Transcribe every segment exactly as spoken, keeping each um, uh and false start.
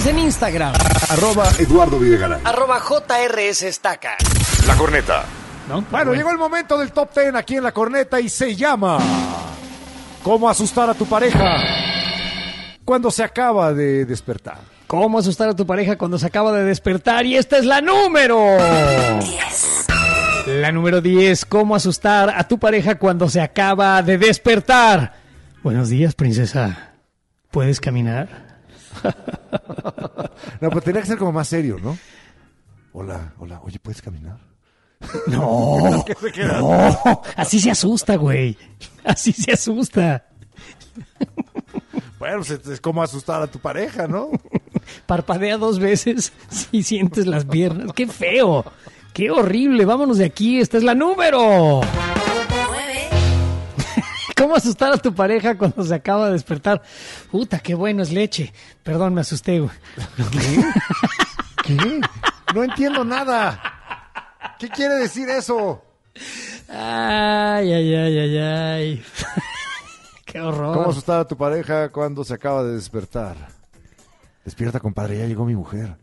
Síguenos en Instagram. Arroba Eduardo Videgaray. Arroba J R S Estaca. La Corneta. ¿No? Bueno, bueno, llegó el momento del top diez aquí en La Corneta y se llama ¿Cómo asustar a tu pareja cuando se acaba de despertar? ¿Cómo asustar a tu pareja cuando se acaba de despertar? Y esta es la número diez. La número diez. ¿Cómo asustar a tu pareja cuando se acaba de despertar? Buenos días, princesa. ¿Puedes caminar? No, pues tenía que ser como más serio, ¿no? Hola, hola, oye, ¿puedes caminar? No, no, así se asusta, güey. Así se asusta. Bueno, pues es como asustar a tu pareja, ¿no? Parpadea dos veces si sientes las piernas. ¡Qué feo! ¡Qué horrible! Vámonos de aquí. Esta es la número nueve. ¿Cómo asustar a tu pareja cuando se acaba de despertar? Puta, qué bueno es leche. Perdón, me asusté, güey. ¿Qué? ¿Qué? No entiendo nada. ¿Qué quiere decir eso? Ay, ay, ay, ay, ay. Qué horror. ¿Cómo asustar a tu pareja cuando se acaba de despertar? Despierta, compadre, ya llegó mi mujer.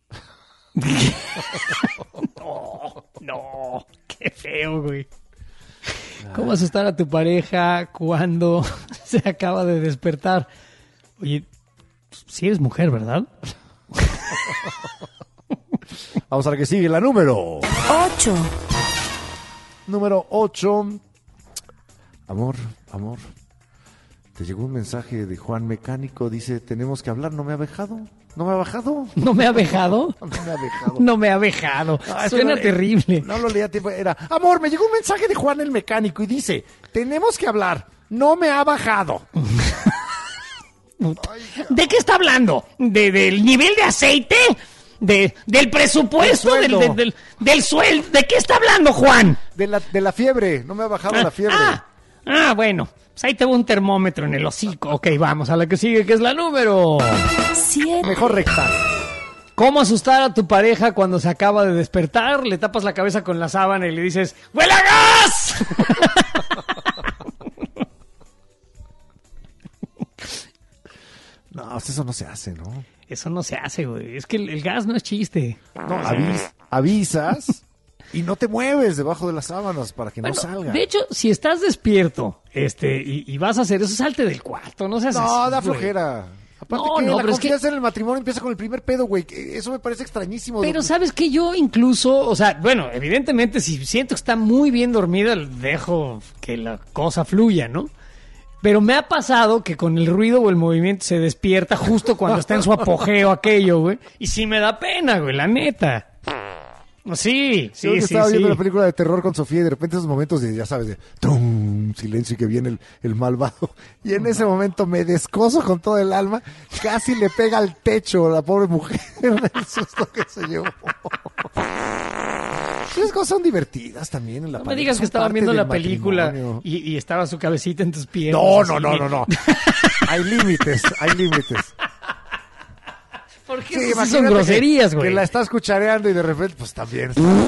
No, no, qué feo, güey. ¿Cómo asustar a tu pareja cuando se acaba de despertar? Oye, si eres mujer, ¿verdad? Vamos a la que sigue, la número ocho. Número ocho. Amor, amor. Te llegó un mensaje de Juan Mecánico. Dice, tenemos que hablar. ¿No me ha dejado? ¿No me ha bajado? ¿No me ha dejado? No me ha dejado. No me ha dejado. No, Suena no, terrible. No lo leía a tiempo. Era, amor, me llegó un mensaje de Juan el Mecánico y dice, tenemos que hablar. No me ha bajado. ¿De qué está hablando? ¿De, ¿Del nivel de aceite? De, ¿Del presupuesto? Del Del, del, del, del sueldo? ¿De qué está hablando, Juan? De la, de la fiebre. No me ha bajado ah, la fiebre. Ah, ah, bueno. Pues ahí te va un termómetro en el hocico. Ok, vamos a la que sigue, que es la número siete. Mejor recta. ¿Cómo asustar a tu pareja cuando se acaba de despertar? Le tapas la cabeza con la sábana y le dices, ¡huele a gas! No, eso no se hace, ¿no? Eso no se hace, güey. Es que el, el gas no es chiste. No, avis, avisas y no te mueves debajo de las sábanas para que Bueno, no salga. De hecho, si estás despierto este, y, y vas a hacer eso, salte del cuarto. No seas No, así, da güey. flojera. Aparte No, que no, la pero es que- confianza en el matrimonio empieza con el primer pedo, güey. Eso me parece extrañísimo. Pero sabes que yo incluso, o sea, bueno, evidentemente si siento que está muy bien dormida, dejo que la cosa fluya, ¿no? Pero me ha pasado que con el ruido o el movimiento se despierta justo cuando está en su apogeo aquello, güey. Y sí me da pena, güey, la neta. Sí, Yo sí, que sí, estaba sí. viendo la película de terror con Sofía y de repente esos momentos de, ya sabes, de ¡tum! Silencio y que viene el, el malvado. Y en ese momento me descoso con todo el alma. Casi le pega al techo a la pobre mujer el susto que se llevó. Esas cosas son divertidas también en la No me pareja, digas son que estaban parte viendo del la película matrimonio. y, y estaba su cabecita en tus piernas. No, así. no, no, no, no. Hay límites, hay límites. ¿Por qué Sí, sí, son imagínate groserías, que, güey? que la estás cuchareando y de repente, pues también.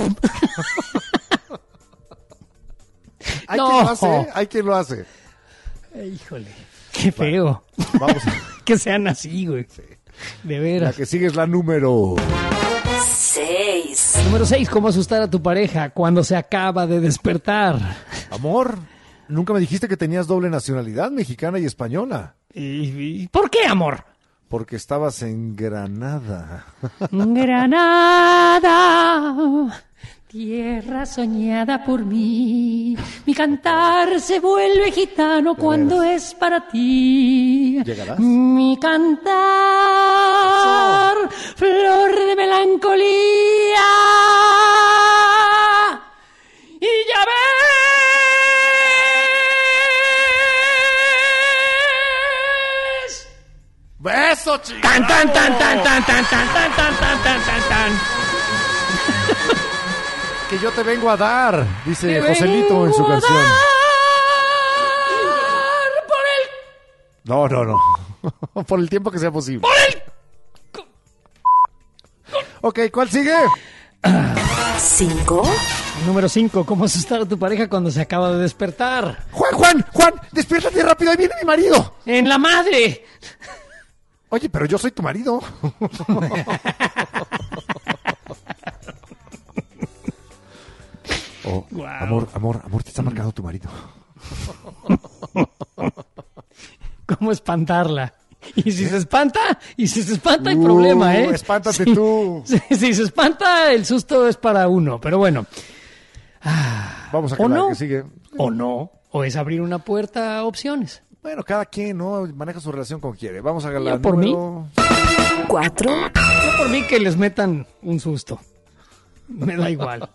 Hay No. quien lo hace, hay quien lo hace. Híjole, qué feo. Vamos a Que sean así, güey. De la veras. que sigue es la número. seis. Número seis, ¿cómo asustar a tu pareja cuando se acaba de despertar? Amor, nunca me dijiste que tenías doble nacionalidad, mexicana y española. ¿Y, y por qué, amor? Porque estabas en Granada. Granada, tierra soñada por mí. Mi cantar se vuelve gitano cuando es para ti. ¿Llegarás? Mi cantar, flor de melancolía. Y ya ves. ¡Beso, chico! Tan, tan, tan, tan, tan, tan, tan, tan, tan, tan, tan, tan, tan. Que yo te vengo a dar, dice Te Joselito en su vengo a canción. dar por el, No, no, no. Por el tiempo que sea posible. por el. Ok, ¿cuál sigue? cinco. Número cinco, ¿cómo asustar a tu pareja cuando se acaba de despertar? Juan, Juan, Juan, despiértate rápido, ahí viene mi marido. ¡En la madre! Oye, pero yo soy tu marido. Oh, Wow. amor, amor, amor, te está marcando tu marido. ¿Cómo espantarla? Y si se espanta, y si se espanta hay Uh, problema, ¿eh? espántate Sí, tú. sí, si se espanta, el susto es para uno, pero bueno. Vamos a ¿O que la no? que sigue. O no, o es abrir una puerta a opciones. Bueno, cada quien, ¿no? Maneja su relación como quiere. Vamos a la Yo por número... cuatro, Yo por mí que les metan un susto. Me da igual.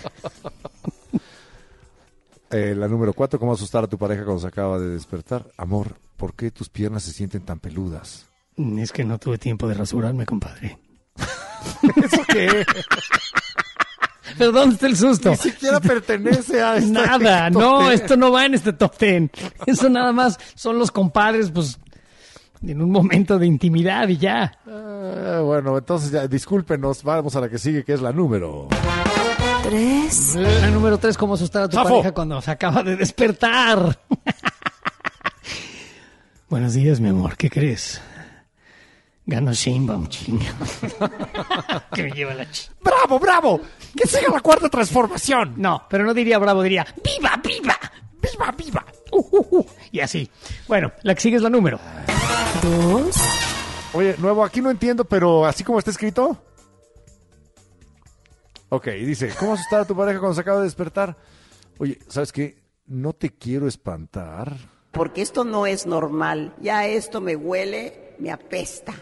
Eh, la número cuatro, ¿cómo asustar a tu pareja cuando se acaba de despertar? Amor, ¿por qué tus piernas se sienten tan peludas? Es que no tuve tiempo de rasurarme, compadre. ¿Eso qué? ¿Pero dónde está el susto? Ni siquiera pertenece a esta Nada, top no, ten. esto no va en este top ten. Eso nada más son los compadres, pues, en un momento de intimidad y ya. Ah, bueno, entonces ya, discúlpenos, vamos a la que sigue, que es la número. tres, La número tres, ¿cómo asustar a tu ¡Zafo! pareja cuando se acaba de despertar? Buenos días, mi amor, ¿qué crees? Gano Sheinbaum, chinga. Que me lleva la ch... ¡Bravo, bravo! ¡Que siga la cuarta transformación! No, pero no diría bravo, diría ¡viva, viva! ¡Viva, viva! Uh, uh, uh. Y así. Bueno, la que sigue es la número. dos, Oye, nuevo, aquí no entiendo, pero así como está escrito. Ok, dice, ¿cómo asustar a tu pareja cuando se acaba de despertar? Oye, ¿sabes qué? No te quiero espantar. Porque esto no es normal. Ya esto me huele, me apesta.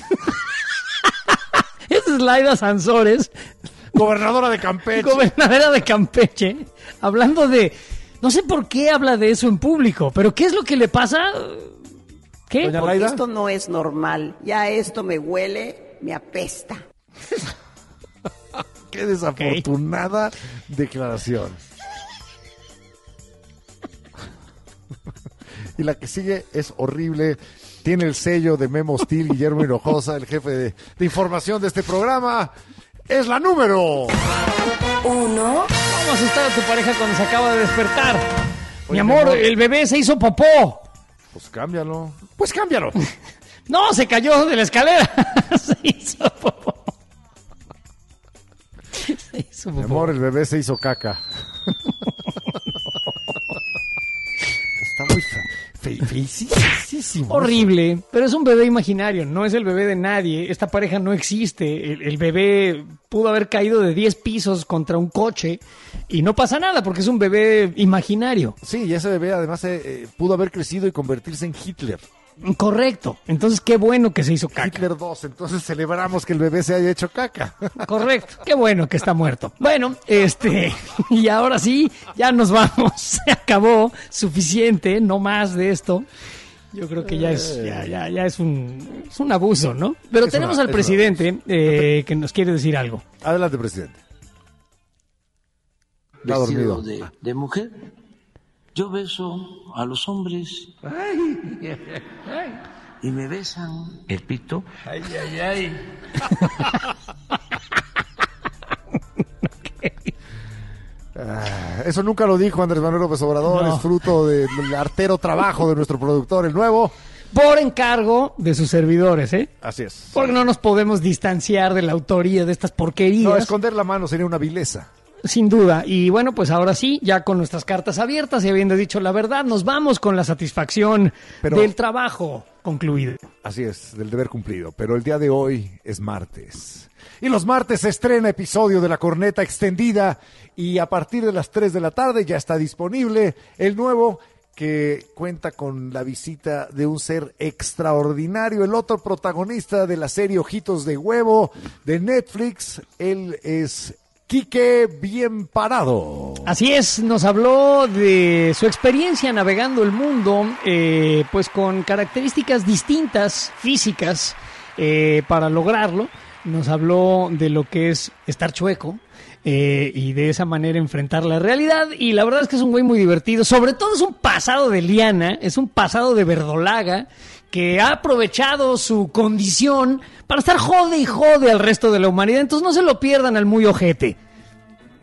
Esa es Laida Sansores, Gobernadora de Campeche. gobernadora de Campeche, hablando de... No sé por qué habla de eso en público, pero ¿qué es lo que le pasa? ¿Qué? Doña Porque Laida. esto no es normal. Ya esto me huele, me apesta. Qué desafortunada declaración. Y la que sigue es horrible. Tiene el sello de Memo Steel, Guillermo Hinojosa, el jefe de, de información de este programa. Es la número. uno, ¿Cómo asustar a tu pareja cuando se acaba de despertar? Mi Oye, amor, mi amor. el bebé se hizo popó. Pues cámbialo. Pues cámbialo. No, se cayó de la escalera. Se hizo popó. Se hizo Mi popó. amor, el bebé se hizo caca. Está muy fe, fe, feísimo. Horrible, pero es un bebé imaginario, no es el bebé de nadie. Esta pareja no existe. El, el bebé pudo haber caído de diez pisos contra un coche y no pasa nada porque es un bebé imaginario. Sí, y ese bebé además eh, eh, pudo haber crecido y convertirse en Hitler. Correcto. Entonces, qué bueno que se hizo caca. Hitler dos. Entonces celebramos que el bebé se haya hecho caca. Correcto. Qué bueno que está muerto. Bueno, este, y ahora sí, ya nos vamos. Se acabó. Suficiente, no más de esto. Yo creo que ya es, ya, ya, ya es un, es un abuso, ¿no? Pero Es tenemos una- al es presidente eh, que nos quiere decir algo. Adelante, presidente. Está vestido dormido. de, de mujer. Yo beso a los hombres y me besan el pito. Ah, eso nunca lo dijo Andrés Manuel López Obrador. No. Es fruto del artero trabajo de nuestro productor, el nuevo. Por encargo de sus servidores, ¿eh? Así es. Porque no nos podemos distanciar de la autoría de estas porquerías. No, esconder la mano sería una vileza. Sin duda. Y bueno, pues ahora sí, ya con nuestras cartas abiertas y habiendo dicho la verdad, nos vamos con la satisfacción Pero- del trabajo concluido. Así es, del deber cumplido. Pero el día de hoy es martes. Y los martes se estrena episodio de La Corneta Extendida. Y a partir de las tres de la tarde ya está disponible el nuevo, que cuenta con la visita de un ser extraordinario, el otro protagonista de la serie Ojitos de Huevo de Netflix. Él es Quique Bien Parado. Así es, nos habló de su experiencia navegando el mundo, eh, pues con características distintas, físicas, eh, para lograrlo. Nos habló de lo que es estar chueco, eh, y de esa manera enfrentar la realidad. Y la verdad es que es un güey muy divertido. Sobre todo es un pasado de liana, es un pasado de verdolaga, que ha aprovechado su condición para estar jode y jode al resto de la humanidad. Entonces no se lo pierdan al muy ojete.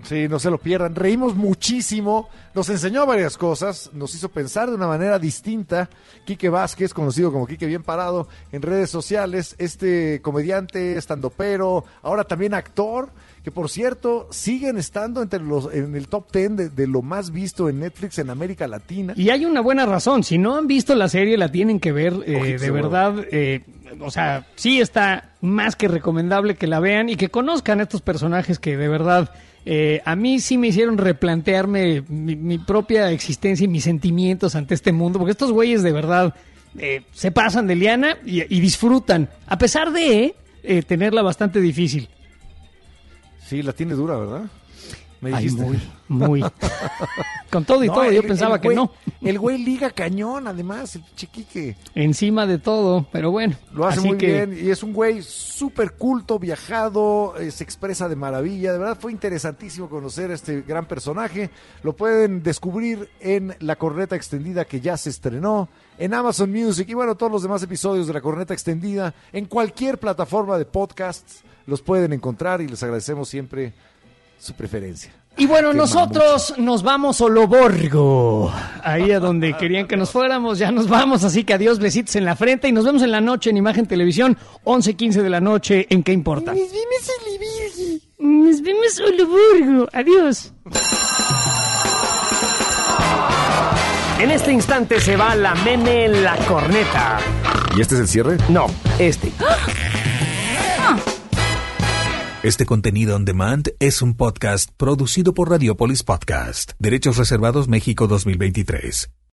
Sí, no se lo pierdan. Reímos muchísimo, nos enseñó varias cosas, nos hizo pensar de una manera distinta. Quique Vázquez, conocido como Quique Bien Parado en redes sociales, este comediante, estandopero, ahora también actor, que por cierto siguen estando entre los en el top ten de, de lo más visto en Netflix en América Latina. Y hay una buena razón, si no han visto la serie la tienen que ver, eh, Ojito, de seguro. verdad, eh, o sea, sí está más que recomendable que la vean y que conozcan estos personajes que de verdad... Eh, a mí sí me hicieron replantearme mi, mi propia existencia y mis sentimientos ante este mundo, porque estos güeyes de verdad eh, se pasan de liana y, y disfrutan, a pesar de eh, tenerla bastante difícil. Sí, la tiene dura, ¿verdad? Me Ay, dijiste. muy, muy. Con todo y No, todo, el- yo pensaba el que güey- no. El güey liga cañón, además, el Chiquique. Encima de todo, pero bueno. Lo hace así muy que, bien y es un güey súper culto, viajado, eh, se expresa de maravilla. De verdad fue interesantísimo conocer a este gran personaje. Lo pueden descubrir en La Corneta Extendida, que ya se estrenó, en Amazon Music y bueno, todos los demás episodios de La Corneta Extendida. En cualquier plataforma de podcasts los pueden encontrar y les agradecemos siempre su preferencia. Y bueno, Qué nosotros nos vamos a Oloborgo, ahí a donde querían que nos fuéramos, ya nos vamos, así que adiós, besitos en la frente y nos vemos en la noche en Imagen Televisión, once quince de la noche, ¿en qué importa? Nos vemos a Oloborgo. Nos vemos a Oloborgo, adiós. En este instante se va la meme La Corneta. ¿Y este es el cierre? No, este. Este contenido on demand es un podcast producido por Radiopolis Podcast. Derechos reservados México dos mil veintitrés.